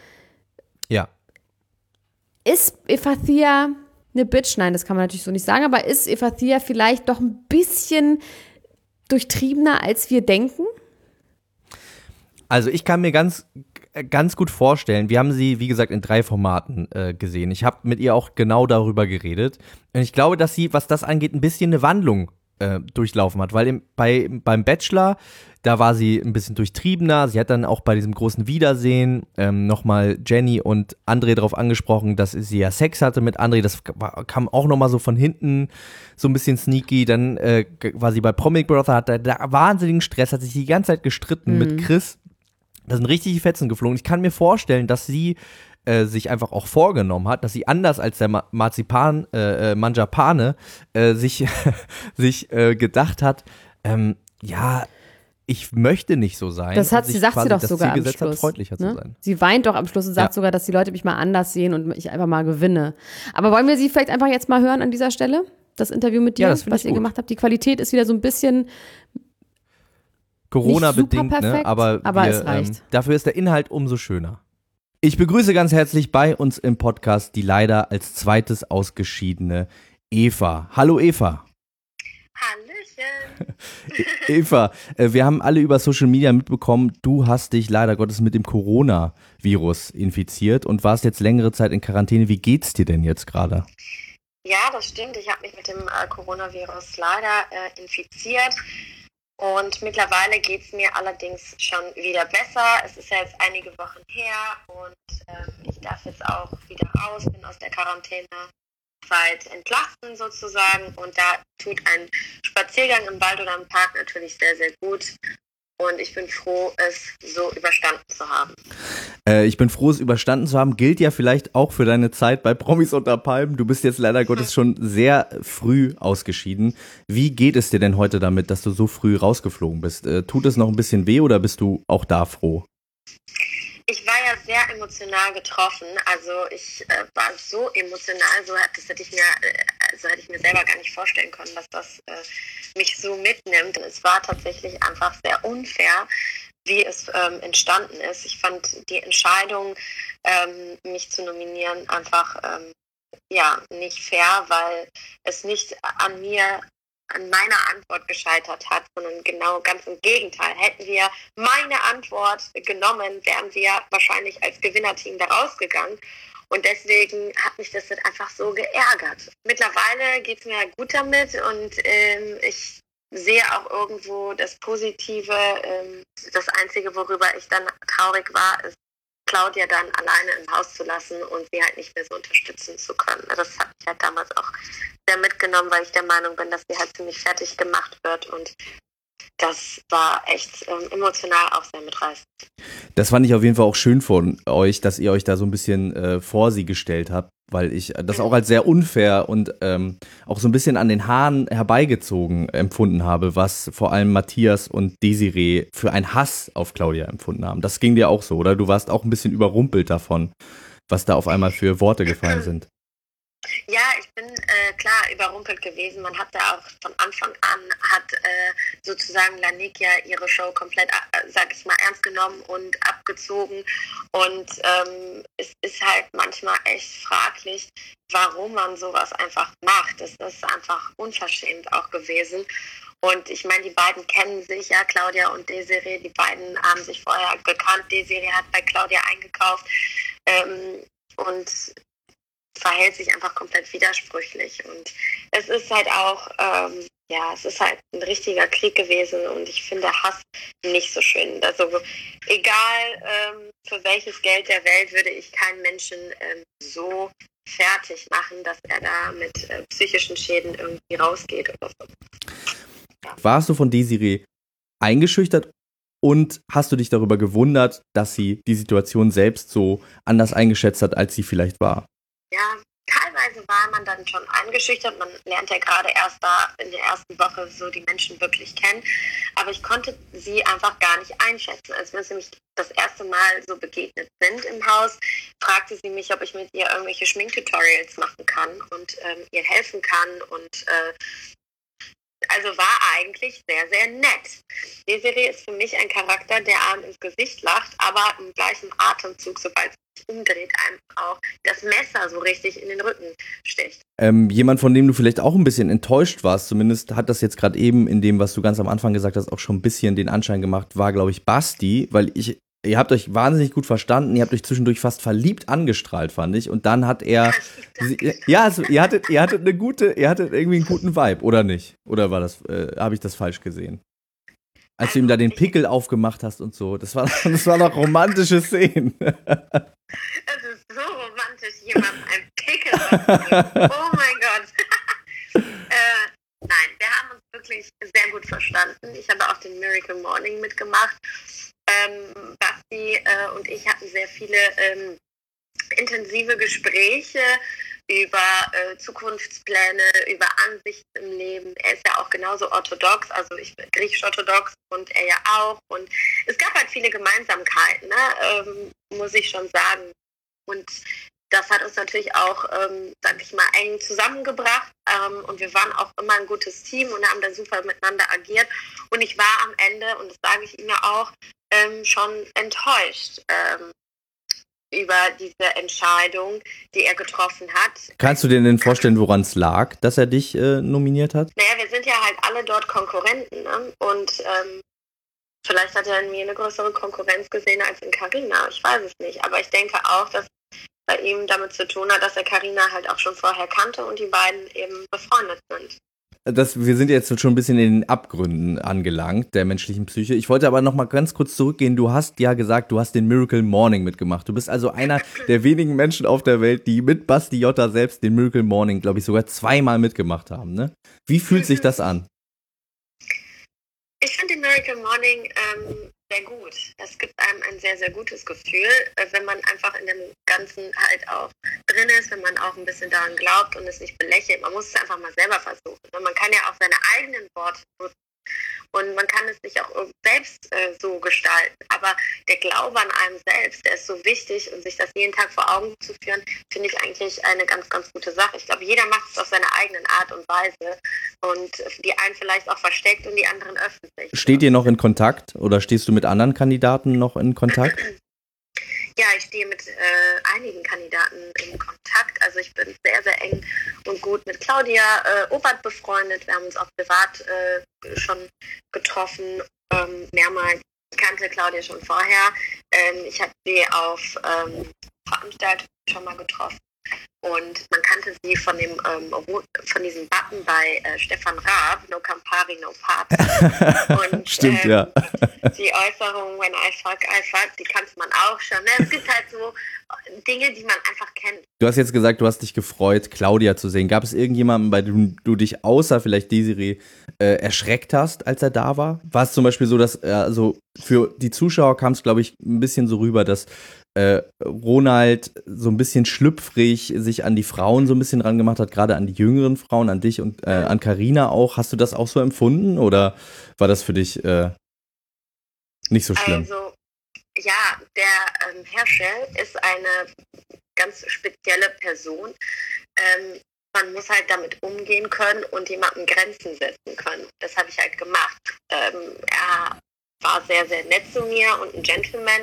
Ja. Ist Eva Thea eine Bitch? Nein, das kann man natürlich so nicht sagen, aber ist Eva Thea vielleicht doch ein bisschen durchtriebener, als wir denken? Also ich kann mir ganz, ganz gut vorstellen, wir haben sie, wie gesagt, in drei Formaten äh, gesehen. Ich habe mit ihr auch genau darüber geredet. Und ich glaube, dass sie, was das angeht, ein bisschen eine Wandlung äh, durchlaufen hat. Weil im, bei, beim Bachelor, da war sie ein bisschen durchtriebener. Sie hat dann auch bei diesem großen Wiedersehen ähm, nochmal Jenny und André darauf angesprochen, dass sie ja Sex hatte mit André. Das war, kam auch nochmal so von hinten so ein bisschen sneaky. Dann äh, war sie bei Promi Big Brother, hat da, da wahnsinnigen Stress, hat sich die ganze Zeit gestritten mhm. mit Chris. Da sind richtig die Fetzen geflogen. Ich kann mir vorstellen, dass sie äh, sich einfach auch vorgenommen hat, dass sie anders als der Ma- Marzipan, äh, Manjapane äh, sich, sich äh, gedacht hat, ähm, ja, ich möchte nicht so sein. Das hat sie, sagt quasi, sie doch sogar am Schluss. Hat, freundlicher ne? zu sein. Sie weint doch am Schluss und sagt ja. sogar, dass die Leute mich mal anders sehen und ich einfach mal gewinne. Aber wollen wir sie vielleicht einfach jetzt mal hören an dieser Stelle? Das Interview mit dir, ja, was ihr gut. gemacht habt. Die Qualität ist wieder so ein bisschen Corona-bedingt, ne? aber, aber wir, es reicht. Ähm, dafür ist der Inhalt umso schöner. Ich begrüße ganz herzlich bei uns im Podcast die leider als zweites ausgeschiedene Eva. Hallo Eva. Hallöchen. Eva, äh, wir haben alle über Social Media mitbekommen, du hast dich leider Gottes mit dem Corona-Virus infiziert und warst jetzt längere Zeit in Quarantäne. Wie geht's dir denn jetzt gerade? Ja, das stimmt. Ich habe mich mit dem äh, Coronavirus leider äh, infiziert. Und mittlerweile geht es mir allerdings schon wieder besser. Es ist ja jetzt einige Wochen her und ähm, ich darf jetzt auch wieder raus, bin aus der Quarantänezeit entlassen sozusagen. Und da tut ein Spaziergang im Wald oder im Park natürlich sehr, sehr gut. Und ich bin froh, es so überstanden zu haben. Äh, ich bin froh, es überstanden zu haben. Gilt ja vielleicht auch für deine Zeit bei Promis unter Palmen. Du bist jetzt leider Gottes schon sehr früh ausgeschieden. Wie geht es dir denn heute damit, dass du so früh rausgeflogen bist? Äh, tut es noch ein bisschen weh oder bist du auch da froh? Ich war ja sehr emotional getroffen. Also ich äh, war so emotional, so das hätte ich mir, äh, so hätte ich mir selber gar nicht vorstellen können, dass das äh, mich so mitnimmt. Und es war tatsächlich einfach sehr unfair, wie es ähm, entstanden ist. Ich fand die Entscheidung, ähm, mich zu nominieren, einfach ähm, ja nicht fair, weil es nicht an mir an meiner Antwort gescheitert hat, sondern genau ganz im Gegenteil. Hätten wir meine Antwort genommen, wären wir wahrscheinlich als Gewinnerteam da rausgegangen. Und deswegen hat mich das einfach so geärgert. Mittlerweile geht es mir gut damit und ähm, ich sehe auch irgendwo das Positive. Ähm, das Einzige, worüber ich dann traurig war, ist, Claudia dann alleine im Haus zu lassen und sie halt nicht mehr so unterstützen zu können. Das habe ich halt damals auch sehr mitgenommen, weil ich der Meinung bin, dass sie halt ziemlich fertig gemacht wird und das war echt ähm, emotional auch sehr mitreißend. Das fand ich auf jeden Fall auch schön von euch, dass ihr euch da so ein bisschen äh, vor sie gestellt habt, weil ich das auch als sehr unfair und ähm, auch so ein bisschen an den Haaren herbeigezogen empfunden habe, was vor allem Matthias und Desiree für einen Hass auf Claudia empfunden haben. Das ging dir auch so, oder? Du warst auch ein bisschen überrumpelt davon, was da auf einmal für Worte gefallen sind. Ja, ich bin äh, klar überrumpelt gewesen. Man hat ja auch von Anfang an, hat äh, sozusagen Lanique ja ihre Show komplett, äh, sag ich mal, ernst genommen und abgezogen. Und ähm, es ist halt manchmal echt fraglich, warum man sowas einfach macht. Das ist einfach unverschämt auch gewesen. Und ich meine, die beiden kennen sich ja, Claudia und Desiree. Die beiden haben sich vorher gekannt. Desiree hat bei Claudia eingekauft. Ähm, und verhält sich einfach komplett widersprüchlich und es ist halt auch, ähm, ja, es ist halt ein richtiger Krieg gewesen und ich finde Hass nicht so schön. Also egal ähm, für welches Geld der Welt würde ich keinen Menschen ähm, so fertig machen, dass er da mit äh, psychischen Schäden irgendwie rausgeht oder so. Ja. Warst du von Desiree eingeschüchtert und hast du dich darüber gewundert, dass sie die Situation selbst so anders eingeschätzt hat, als sie vielleicht war? Ja, teilweise war man dann schon eingeschüchtert. Man lernt ja gerade erst da in der ersten Woche so die Menschen wirklich kennen. Aber ich konnte sie einfach gar nicht einschätzen. Als wir nämlich das erste Mal so begegnet sind im Haus, fragte sie mich, ob ich mit ihr irgendwelche Schminktutorials machen kann und ähm, ihr helfen kann. Und äh, also war eigentlich sehr, sehr nett. Desiree ist für mich ein Charakter, der einem ins Gesicht lacht, aber im gleichen Atemzug, sobald sie sich umdreht, einem auch das Messer so richtig in den Rücken sticht. Ähm, jemand, von dem du vielleicht auch ein bisschen enttäuscht warst, zumindest hat das jetzt gerade eben in dem, was du ganz am Anfang gesagt hast, auch schon ein bisschen den Anschein gemacht, war, glaube ich, Basti, weil ich Ihr habt euch wahnsinnig gut verstanden, ihr habt euch zwischendurch fast verliebt angestrahlt, fand ich. Und dann hat er, ja, also, ihr hattet, ihr hattet eine gute, ihr hattet irgendwie einen guten Vibe, oder nicht? Oder war das, äh, habe ich das falsch gesehen? Als du ihm da den Pickel aufgemacht hast und so, das war, das war doch romantische Szenen. Es ist so romantisch, jemandem einen Pickel aufzugeben. Oh mein Gott. äh, nein, wir haben uns wirklich sehr gut verstanden. Ich habe auch den Miracle Morning mitgemacht. Ähm, Basti äh, und ich hatten sehr viele ähm, intensive Gespräche über äh, Zukunftspläne, über Ansichten im Leben. Er ist ja auch genauso orthodox, also ich bin griechisch-orthodox und er ja auch. Und es gab halt viele Gemeinsamkeiten, ne? ähm, muss ich schon sagen. Und das hat uns natürlich auch, ähm, sag ich mal, eng zusammengebracht. Ähm, und wir waren auch immer ein gutes Team und haben da super miteinander agiert. Und ich war am Ende, und das sage ich ihm ja auch, ähm, schon enttäuscht ähm, über diese Entscheidung, die er getroffen hat. Kannst du dir denn vorstellen, woran es lag, dass er dich äh, nominiert hat? Naja, wir sind ja halt alle dort Konkurrenten, ne? Und ähm, vielleicht hat er in mir eine größere Konkurrenz gesehen als in Carina. Ich weiß es nicht. Aber ich denke auch, dass bei ihm damit zu tun hat, dass er Carina halt auch schon vorher kannte und die beiden eben befreundet sind. Das, wir sind jetzt schon ein bisschen in den Abgründen angelangt, der menschlichen Psyche. Ich wollte aber noch mal ganz kurz zurückgehen. Du hast ja gesagt, du hast den Miracle Morning mitgemacht. Du bist also einer der wenigen Menschen auf der Welt, die mit Basti Jotta selbst den Miracle Morning, glaube ich, sogar zweimal mitgemacht haben, ne? Wie fühlt sich das an? Ich finde den Miracle Morning ähm, sehr gut. Es gibt einem ein sehr, sehr gutes Gefühl, wenn man einfach in dem Ganzen halt auch drin ist, wenn man auch ein bisschen daran glaubt und es nicht belächelt. Man muss es einfach mal selber versuchen. Und man kann ja auch seine eigenen Worte nutzen. Und man kann es sich auch selbst äh, so gestalten. Aber der Glaube an einem selbst, der ist so wichtig und sich das jeden Tag vor Augen zu führen, finde ich eigentlich eine ganz, ganz gute Sache. Ich glaube, jeder macht es auf seine eigene Art und Weise. Und die einen vielleicht auch versteckt und die anderen öffentlich. Steht ihr noch in Kontakt oder stehst du mit anderen Kandidaten noch in Kontakt? Ja, ich stehe mit äh, einigen Kandidaten in Kontakt. Also ich bin sehr, sehr eng und gut mit Claudia äh, Obert befreundet. Wir haben uns auch privat äh, schon getroffen, ähm, mehrmals. Ich kannte Claudia schon vorher. Ähm, ich habe sie auf ähm, Veranstaltungen schon mal getroffen. Und man kannte sie von dem ähm, von diesem Button bei äh, Stefan Raab, No Campari, No Party. Und, Stimmt, ähm, ja. Die Äußerung, when I fuck, I fuck, die kannte man auch schon. Ne? Es gibt halt so Dinge, die man einfach kennt. Du hast jetzt gesagt, du hast dich gefreut, Claudia zu sehen. Gab es irgendjemanden, bei dem du dich außer vielleicht Desiree äh, erschreckt hast, als er da war? War es zum Beispiel so, dass, äh, also für die Zuschauer kam es, glaube ich, ein bisschen so rüber, dass äh, Ronald so ein bisschen schlüpfrig sich an die Frauen so ein bisschen rangemacht hat, gerade an die jüngeren Frauen, an dich und äh, an Carina auch. Hast du das auch so empfunden oder war das für dich äh, nicht so schlimm? Also, ja, der ähm, Herschel ist eine ganz spezielle Person. Ähm, man muss halt damit umgehen können und jemandem Grenzen setzen können. Das habe ich halt gemacht. Ähm, er war sehr, sehr nett zu mir und ein Gentleman,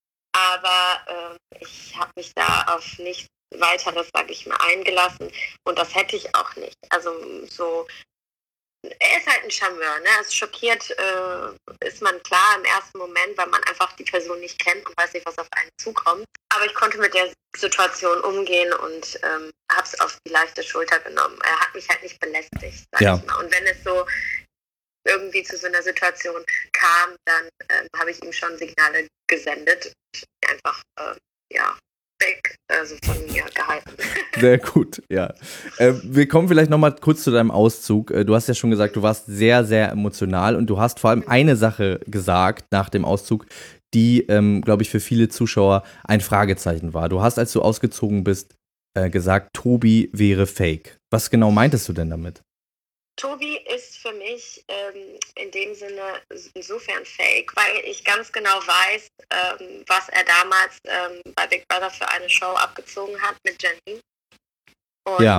aber äh, ich habe mich da auf nichts weiteres, sage ich mal, eingelassen und das hätte ich auch nicht. Also so, er ist halt ein Charmeur, ne? Also schockiert äh, ist man klar im ersten Moment, weil man einfach die Person nicht kennt und weiß nicht, was auf einen zukommt. Aber ich konnte mit der Situation umgehen und ähm, habe es auf die leichte Schulter genommen. Er hat mich halt nicht belästigt, sag Ja. ich mal. Und wenn es so irgendwie zu so einer Situation kam, dann ähm, habe ich ihm schon Signale gesendet und einfach, äh, ja, weg, also von mir gehalten. Sehr gut, ja. Äh, wir kommen vielleicht nochmal kurz zu deinem Auszug. Äh, du hast ja schon gesagt, du warst sehr, sehr emotional und du hast vor allem eine Sache gesagt nach dem Auszug, die, ähm, glaube ich, für viele Zuschauer ein Fragezeichen war. Du hast, als du ausgezogen bist, äh, gesagt, Tobi wäre fake. Was genau meintest du denn damit? Tobi ist für mich ähm, in dem Sinne insofern fake, weil ich ganz genau weiß, ähm, was er damals ähm, bei Big Brother für eine Show abgezogen hat mit Janine. Und Ja.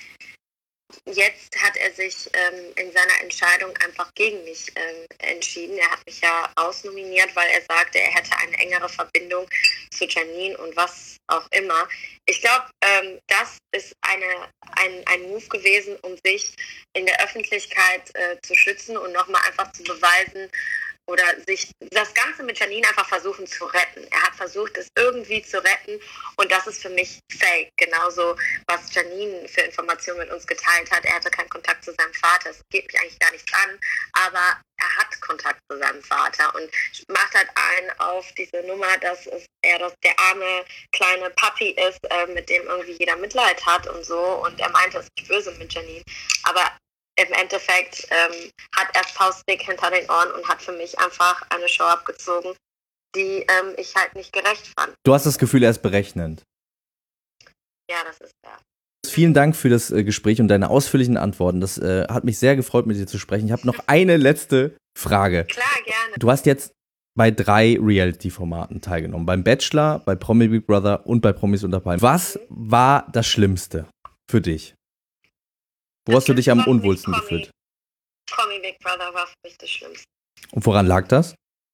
jetzt hat er sich ähm, in seiner Entscheidung einfach gegen mich ähm, entschieden. Er hat mich ja ausnominiert, weil er sagte, er hätte eine engere Verbindung zu Janine und was auch immer. Ich glaube, ähm, das ist eine, ein, ein Move gewesen, um sich in der Öffentlichkeit äh, zu schützen und nochmal einfach zu beweisen oder sich das Ganze mit Janine einfach versuchen zu retten. Er hat versucht, es irgendwie zu retten und das ist für mich fake. Genauso, was Janine für Informationen mit uns geteilt hat. Er hatte keinen Kontakt zu seinem Vater. Es geht mich eigentlich gar nichts an, aber er hat Kontakt zu seinem Vater und macht halt einen auf diese Nummer, dass es er das, der arme kleine Papi ist, äh, mit dem irgendwie jeder Mitleid hat und so. Und er meinte, es ist nicht böse mit Janine. Aber im Endeffekt ähm, hat er faustdick hinter den Ohren und hat für mich einfach eine Show abgezogen, die ähm, ich halt nicht gerecht fand. Du hast das Gefühl, er ist berechnend. Ja, das ist er. Vielen Dank für das äh, Gespräch und deine ausführlichen Antworten. Das äh, hat mich sehr gefreut, mit dir zu sprechen. Ich habe noch eine letzte Frage. Klar, gerne. Du hast jetzt bei drei Reality-Formaten teilgenommen. Beim Bachelor, bei Promi Big Brother und bei Promis unter Palmen. Was war das Schlimmste für dich? Wo hast du dich am unwohlsten gefühlt? Promi Big Brother war für mich das Schlimmste. Und woran lag das?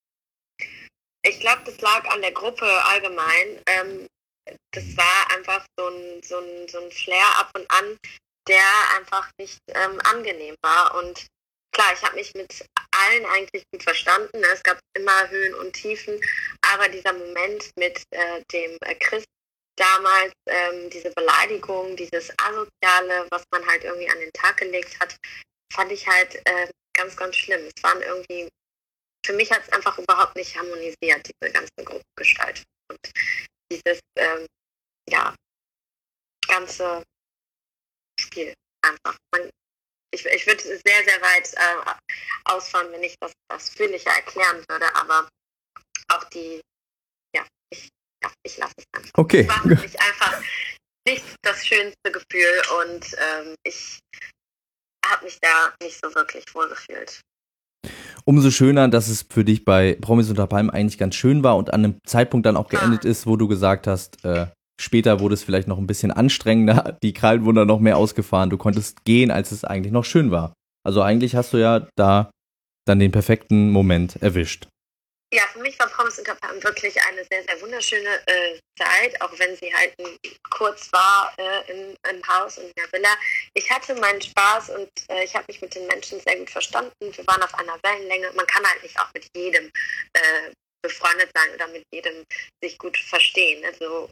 Ich glaube, das lag an der Gruppe allgemein. Ähm, das war einfach so ein, so, ein, so ein Flair ab und an, der einfach nicht ähm, angenehm war. Und klar, ich habe mich mit allen eigentlich gut verstanden. Es gab immer Höhen und Tiefen. Aber dieser Moment mit äh, dem äh, Chris damals, ähm, diese Beleidigung, dieses Asoziale, was man halt irgendwie an den Tag gelegt hat, fand ich halt äh, ganz, ganz schlimm. Es waren irgendwie, für mich hat es einfach überhaupt nicht harmonisiert, diese ganze Gruppengestalt. Und dieses, ähm, ja, ganze Spiel einfach. Man, ich ich würde sehr, sehr weit äh, ausfahren, wenn ich das ausführlicher erklären würde, aber auch die, ja, ich Ich lasse es einfach. Okay. Es war für mich einfach nicht das schönste Gefühl und ähm, ich habe mich da nicht so wirklich wohl gefühlt. Umso schöner, dass es für dich bei Promis unter Palmen eigentlich ganz schön war und an einem Zeitpunkt dann auch geendet ah. ist, wo du gesagt hast, äh, später wurde es vielleicht noch ein bisschen anstrengender, die Krallen wurden noch mehr ausgefahren, du konntest gehen, als es eigentlich noch schön war. Also eigentlich hast du ja da dann den perfekten Moment erwischt. Ja, für mich war Promis unter Palmen wirklich eine sehr, sehr wunderschöne äh, Zeit, auch wenn sie halt kurz war äh, im, im Haus und in der Villa. Ich hatte meinen Spaß und äh, ich habe mich mit den Menschen sehr gut verstanden. Wir waren auf einer Wellenlänge. Man kann halt nicht auch mit jedem äh, befreundet sein oder mit jedem sich gut verstehen. Also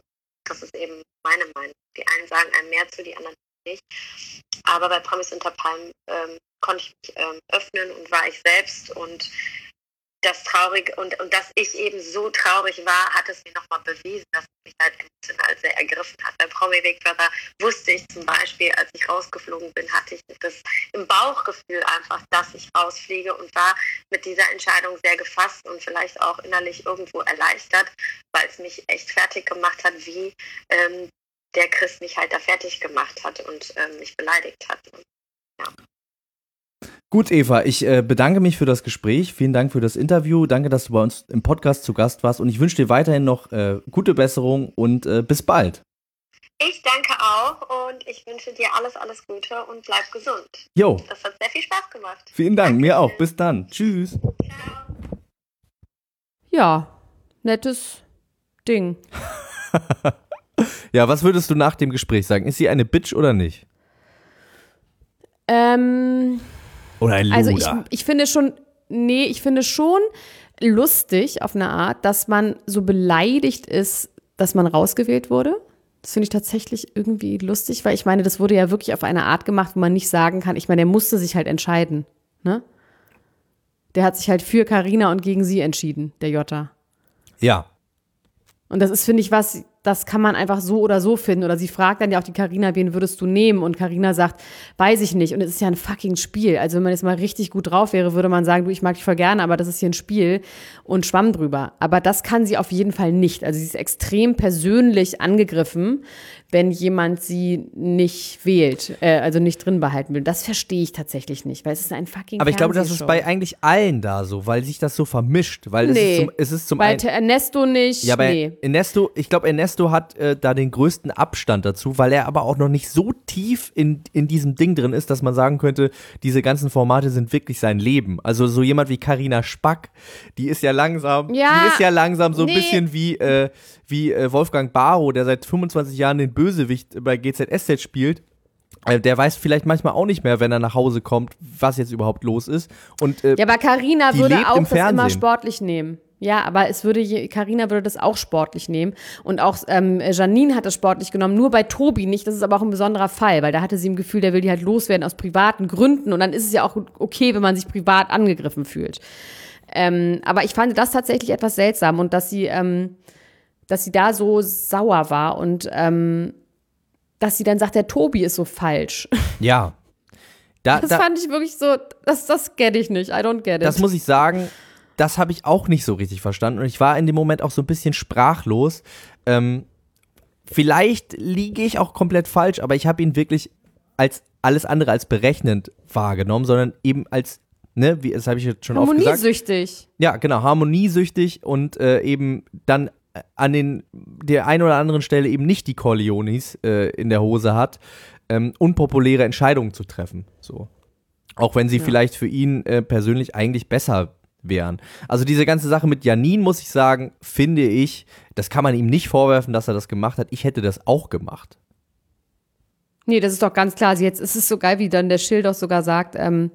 Das ist eben meine Meinung. Die einen sagen einem mehr zu, die anderen nicht. Aber bei Promis unter Palmen ähm, konnte ich mich ähm, öffnen und war ich selbst. Und das Traurige und, und dass ich eben so traurig war, hat es mir nochmal bewiesen, dass es mich halt emotional sehr ergriffen hat. Bei Promi Big Brother wusste ich zum Beispiel, als ich rausgeflogen bin, hatte ich das im Bauchgefühl einfach, dass ich rausfliege und war mit dieser Entscheidung sehr gefasst und vielleicht auch innerlich irgendwo erleichtert, weil es mich echt fertig gemacht hat, wie ähm, der Chris mich halt da fertig gemacht hat und ähm, mich beleidigt hat. Und, ja. Gut, Eva, ich äh, bedanke mich für das Gespräch. Vielen Dank für das Interview. Danke, dass du bei uns im Podcast zu Gast warst. Und ich wünsche dir weiterhin noch äh, gute Besserung und äh, bis bald. Ich danke auch und ich wünsche dir alles, alles Gute und bleib gesund. Jo. Das hat sehr viel Spaß gemacht. Vielen Dank, Danke. mir auch. Bis dann. Tschüss. Ciao. Ja, nettes Ding. Ja, was würdest du nach dem Gespräch sagen? Ist sie eine Bitch oder nicht? Ähm... Oder ein Luder? Also ich, ich finde schon, nee, ich finde schon lustig auf eine Art, dass man so beleidigt ist, dass man rausgewählt wurde. Das finde ich tatsächlich irgendwie lustig, weil ich meine, das wurde ja wirklich auf eine Art gemacht, wo man nicht sagen kann, ich meine, der musste sich halt entscheiden, ne? Der hat sich halt für Carina und gegen sie entschieden, der Jota. Ja. Und das ist, finde ich, was, das kann man einfach so oder so finden. Oder sie fragt dann ja auch die Carina, wen würdest du nehmen? Und Carina sagt, weiß ich nicht. Und es ist ja ein fucking Spiel. Also wenn man jetzt mal richtig gut drauf wäre, würde man sagen, du, ich mag dich voll gerne, aber das ist hier ein Spiel und schwamm drüber. Aber das kann sie auf jeden Fall nicht. Also sie ist extrem persönlich angegriffen, wenn jemand sie nicht wählt, äh, also nicht drin behalten will. Das verstehe ich tatsächlich nicht, weil es ist ein fucking Aber ich glaube, das ist Fernsehshow. bei eigentlich allen da so, weil sich das so vermischt. Weil es Nee, ist zum, es ist zum bei einen. Ernesto nicht, Ja, bei nee. Ernesto, ich glaube, Ernesto hat äh, da den größten Abstand dazu, weil er aber auch noch nicht so tief in, in diesem Ding drin ist, dass man sagen könnte, diese ganzen Formate sind wirklich sein Leben. Also so jemand wie Carina Spack, die ist ja langsam, Ja, die ist ja langsam so ein nee. bisschen wie, äh, wie äh, Wolfgang Barrow, der seit fünfundzwanzig Jahren den Bösewicht bei G Z S Z spielt. Äh, der weiß vielleicht manchmal auch nicht mehr, wenn er nach Hause kommt, was jetzt überhaupt los ist. Und, äh, Ja, aber Carina die würde lebt auch im das immer Fernsehen. sportlich nehmen. Ja, aber es würde, je- Carina würde das auch sportlich nehmen. Und auch ähm, Janine hat das sportlich genommen, nur bei Tobi nicht. Das ist aber auch ein besonderer Fall, weil da hatte sie im Gefühl, der will die halt loswerden aus privaten Gründen. Und dann ist es ja auch okay, wenn man sich privat angegriffen fühlt. Ähm, aber ich fand das tatsächlich etwas seltsam und dass sie, ähm, dass sie da so sauer war und ähm, dass sie dann sagt, der Tobi ist so falsch. ja. Da, Das da, fand ich wirklich so, das, das get ich nicht. I don't get it. Das muss ich sagen, das habe ich auch nicht so richtig verstanden. Und ich war in dem Moment auch so ein bisschen sprachlos. Ähm, vielleicht liege ich auch komplett falsch, aber ich habe ihn wirklich als alles andere als berechnend wahrgenommen, sondern eben als, ne, wie, das habe ich jetzt schon oft gesagt. Harmoniesüchtig. Ja, genau, harmoniesüchtig und äh, eben dann an den der einen oder anderen Stelle eben nicht die Corleones äh, in der Hose hat, ähm, unpopuläre Entscheidungen zu treffen. So. Auch wenn sie Ja. vielleicht für ihn äh, persönlich eigentlich besser wären. Also diese ganze Sache mit Janine, muss ich sagen, finde ich, das kann man ihm nicht vorwerfen, dass er das gemacht hat. Ich hätte das auch gemacht. Nee, das ist doch ganz klar. Jetzt ist es so geil, wie dann der Schild auch sogar sagt, ähm,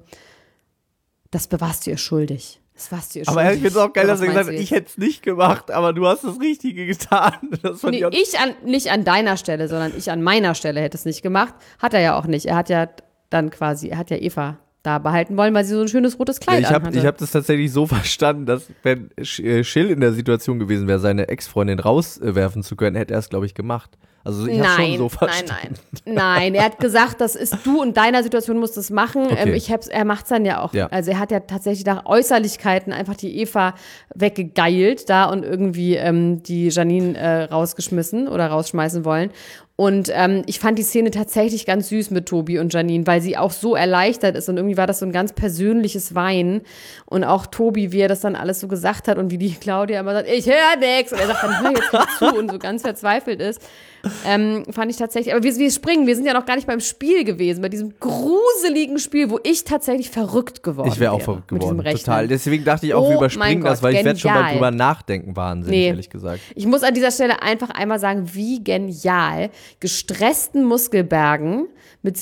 das bewahrst du ihr schuldig. Das warst du ihr Aber schuldig. ich finde es auch geil, Oder dass was er gesagt meinst hat, du ich jetzt? hätte es nicht gemacht, aber du hast das Richtige getan. Das fand Nee, ich auch ich an, nicht an deiner Stelle, sondern ich an meiner Stelle hätte es nicht gemacht. Hat er ja auch nicht. Er hat ja dann quasi, er hat ja Eva da behalten wollen, weil sie so ein schönes rotes Kleid ich habe anhatte. ich hab das tatsächlich so verstanden, dass wenn Sch- äh, Schill in der Situation gewesen wäre, seine Ex-Freundin rauswerfen zu können, hätte er es, glaube ich, gemacht. Also ich habe schon Nein, so nein, verstanden. nein. Nein, er hat gesagt, das ist du in deiner Situation musst es machen. Okay. Ähm, ich hab's, er macht's dann ja auch. Ja. Also er hat ja tatsächlich nach Äußerlichkeiten einfach die Eva weggegeilt da und irgendwie ähm, die Janine äh, rausgeschmissen oder rausschmeißen wollen. Und ähm, ich fand die Szene tatsächlich ganz süß mit Tobi und Janine, weil sie auch so erleichtert ist und irgendwie war das so ein ganz persönliches Weinen. Und auch Tobi, wie er das dann alles so gesagt hat und wie die Claudia immer sagt, ich höre nix. Und er sagt dann, hör jetzt mal zu und so ganz verzweifelt ist. Ähm, fand ich tatsächlich, aber wir, wir springen, wir sind ja noch gar nicht beim Spiel gewesen, bei diesem gruseligen Spiel, wo ich tatsächlich verrückt geworden Ich wäre auch wäre verrückt mit diesem geworden, Rechnen. total. Deswegen dachte ich auch, Oh wir mein überspringen das, Gott, weil ich werde schon beim genial. drüber nachdenken wahnsinnig, Nee. ehrlich gesagt. Ich muss an dieser Stelle einfach einmal sagen, wie genial, gestressten Muskelbergen mit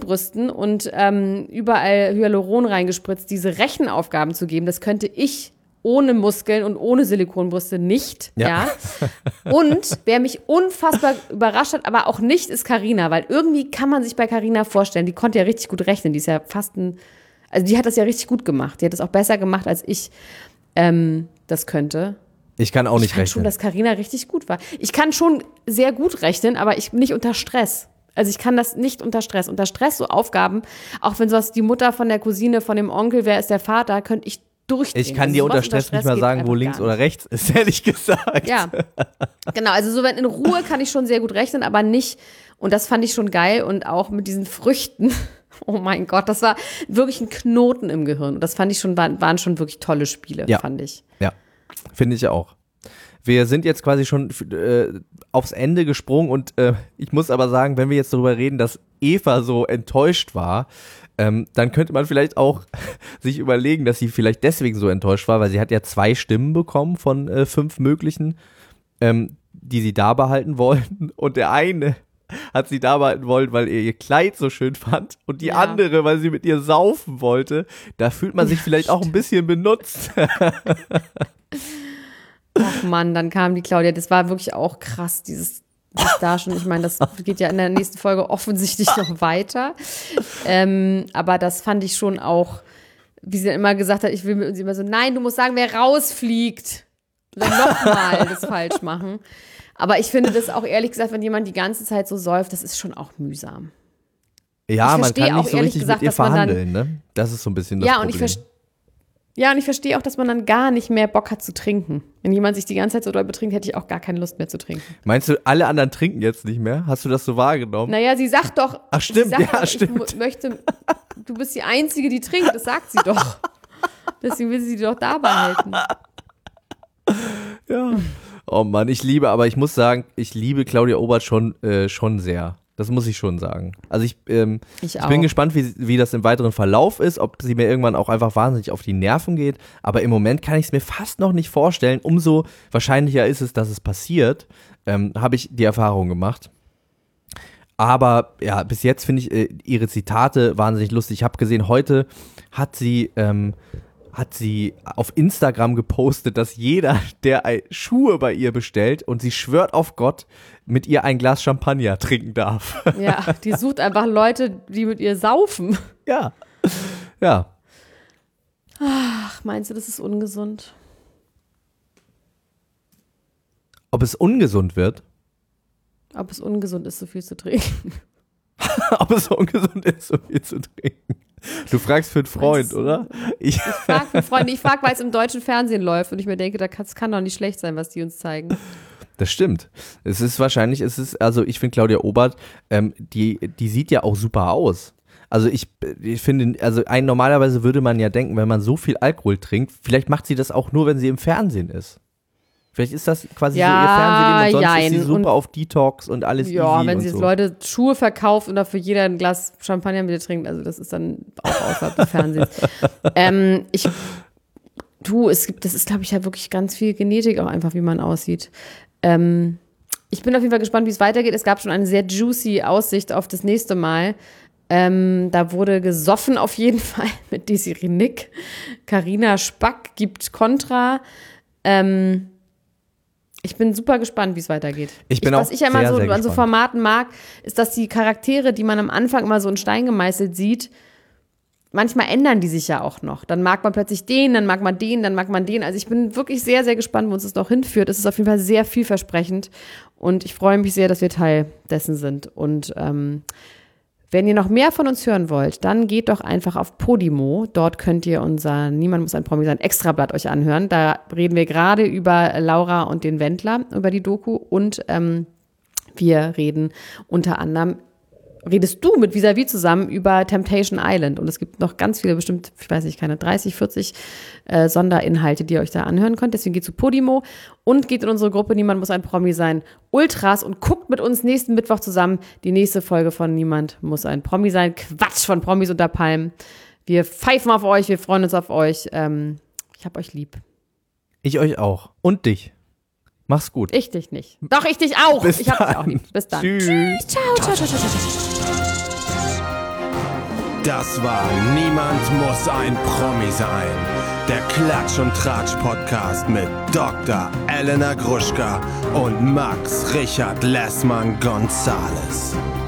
Silikonbrüsten und ähm, überall Hyaluron reingespritzt, diese Rechenaufgaben zu geben, das könnte ich ohne Muskeln und ohne Silikonbrüste nicht, ja. Ja. Und wer mich unfassbar überrascht hat, aber auch nicht, ist Carina, weil irgendwie kann man sich bei Carina vorstellen, die konnte ja richtig gut rechnen, die ist ja fast ein, also die hat das ja richtig gut gemacht, die hat das auch besser gemacht, als ich ähm, das könnte. Ich kann auch nicht ich kann rechnen. schon, dass Carina richtig gut war. Ich kann schon sehr gut rechnen, aber ich nicht unter Stress. Also ich kann das nicht unter Stress. Unter Stress so Aufgaben, auch wenn sowas die Mutter von der Cousine, von dem Onkel, wer ist der Vater, könnte ich durchdrehen. Ich kann also dir unter Stress, Stress nicht mal sagen, wo links oder rechts ist, ehrlich gesagt. Ja, genau. Also so wenn in Ruhe kann ich schon sehr gut rechnen, aber nicht, und das fand ich schon geil und auch mit diesen Früchten. Oh mein Gott, das war wirklich ein Knoten im Gehirn. Und das fand ich schon, waren, waren schon wirklich tolle Spiele, ja. fand ich. Ja, finde ich auch. Wir sind jetzt quasi schon äh, aufs Ende gesprungen und äh, ich muss aber sagen, wenn wir jetzt darüber reden, dass Eva so enttäuscht war, ähm, dann könnte man vielleicht auch sich überlegen, dass sie vielleicht deswegen so enttäuscht war, weil sie hat ja zwei Stimmen bekommen von äh, fünf möglichen, ähm, die sie da behalten wollten, und der eine hat sie da behalten wollen, weil er ihr Kleid so schön fand, und die Ja. andere, weil sie mit ihr saufen wollte. Da fühlt man sich vielleicht auch ein bisschen benutzt. Ach Mann, dann kam die Claudia. Das war wirklich auch krass, dieses das da schon. Ich meine, das geht ja in der nächsten Folge offensichtlich noch weiter. Ähm, aber das fand ich schon auch, wie sie dann immer gesagt hat, ich will mit uns immer so, nein, du musst sagen, wer rausfliegt. Und dann nochmal das falsch machen. Aber ich finde das auch ehrlich gesagt, wenn jemand die ganze Zeit so säuft, das ist schon auch mühsam. Ja, Ich man verstehe kann nicht auch so ehrlich richtig gesagt, mit ihr dass man dann- verhandeln, ne? Das ist so ein bisschen das Ja, Problem. und ich verstehe Ja, und ich verstehe auch, dass man dann gar nicht mehr Bock hat zu trinken. Wenn jemand sich die ganze Zeit so doll betrinkt, hätte ich auch gar keine Lust mehr zu trinken. Meinst du, alle anderen trinken jetzt nicht mehr? Hast du das so wahrgenommen? Naja, sie sagt doch, Ach, stimmt, sie sagt ja, doch, stimmt. ich mu- möchte, du bist die Einzige, die trinkt, das sagt sie doch. Deswegen will sie sie doch da behalten. Ja. Oh Mann, ich liebe, aber ich muss sagen, ich liebe Claudia Obert schon, äh, schon sehr. Das muss ich schon sagen. Also ich, ähm, Ich ich auch. bin gespannt, wie, wie das im weiteren Verlauf ist, ob sie mir irgendwann auch einfach wahnsinnig auf die Nerven geht. Aber im Moment kann ich es mir fast noch nicht vorstellen. Umso wahrscheinlicher ist es, dass es passiert. Ähm, habe ich die Erfahrung gemacht. Aber ja, bis jetzt finde ich äh, ihre Zitate wahnsinnig lustig. Ich habe gesehen, heute hat sie, ähm, hat sie auf Instagram gepostet, dass jeder, der ein- Schuhe bei ihr bestellt, und sie schwört auf Gott, mit ihr ein Glas Champagner trinken darf. Ja, die sucht einfach Leute, die mit ihr saufen. Ja. Ja. Ach, meinst du, das ist ungesund? Ob es ungesund wird? Ob es ungesund ist, so viel zu trinken? Ob es ungesund ist, so viel zu trinken? Du fragst für einen Freund, du? oder? Ich, Ich frage für Freunde, ich frage, weil es im deutschen Fernsehen läuft und ich mir denke, das kann, das kann doch nicht schlecht sein, was die uns zeigen. Das stimmt. Es ist wahrscheinlich, es ist, also ich finde Claudia Obert, ähm, die, die sieht ja auch super aus. Also ich, ich finde, also ein, normalerweise würde man ja denken, wenn man so viel Alkohol trinkt, vielleicht macht sie das auch nur, wenn sie im Fernsehen ist. Vielleicht ist das quasi Ja, so ihr Fernsehleben und sonst jein. ist sie super Und- auf Detox und alles Ja, easy wenn und sie jetzt so. Leute Schuhe verkauft und dafür jeder ein Glas Champagner mit ihr trinkt, also das ist dann auch außerhalb des Fernsehens. ähm, ich, du, es gibt, das ist, glaube ich, ja wirklich ganz viel Genetik auch einfach, wie man aussieht. Ähm, ich bin auf jeden Fall gespannt, wie es weitergeht. Es gab schon eine sehr juicy Aussicht auf das nächste Mal. Ähm, da wurde gesoffen auf jeden Fall mit Desiree Nick. Carina Spack gibt Kontra. Ähm, ich bin super gespannt, wie es weitergeht. Ich bin was auch ich ja immer sehr, so sehr an so gespannt. Formaten mag, ist, dass die Charaktere, die man am Anfang immer so in Stein gemeißelt sieht, manchmal ändern die sich ja auch noch. Dann mag man plötzlich den, dann mag man den, dann mag man den. Also ich bin wirklich sehr, sehr gespannt, wo uns das noch hinführt. Es ist auf jeden Fall sehr vielversprechend und ich freue mich sehr, dass wir Teil dessen sind. Und ähm, wenn ihr noch mehr von uns hören wollt, dann geht doch einfach auf Podimo. Dort könnt ihr unser Niemand muss ein Promi sein Extrablatt euch anhören. Da reden wir gerade über Laura und den Wendler, über die Doku. Und ähm, wir reden unter anderem, redest du mit Vis-a-vis zusammen über Temptation Island. Und es gibt noch ganz viele, bestimmt, ich weiß nicht, keine dreißig, vierzig äh, Sonderinhalte, die ihr euch da anhören könnt. Deswegen geht zu Podimo und geht in unsere Gruppe Niemand muss ein Promi sein Ultras und guckt mit uns nächsten Mittwoch zusammen die nächste Folge von Niemand muss ein Promi sein. Quatsch von Promis unter Palmen. Wir pfeifen auf euch, wir freuen uns auf euch. Ähm, ich hab euch lieb. Ich euch auch. Und dich. Mach's gut. Ich dich nicht. Doch, ich dich auch. Bis ich hab dich dann. auch lieb. Bis dann. Tschüss. Ciao, ciao, ciao, ciao, ciao, ciao. Das war Niemand muss ein Promi sein. Der Klatsch und Tratsch Podcast mit Doktor Elena Gruschka und Max Richard Lessmann Gonzales.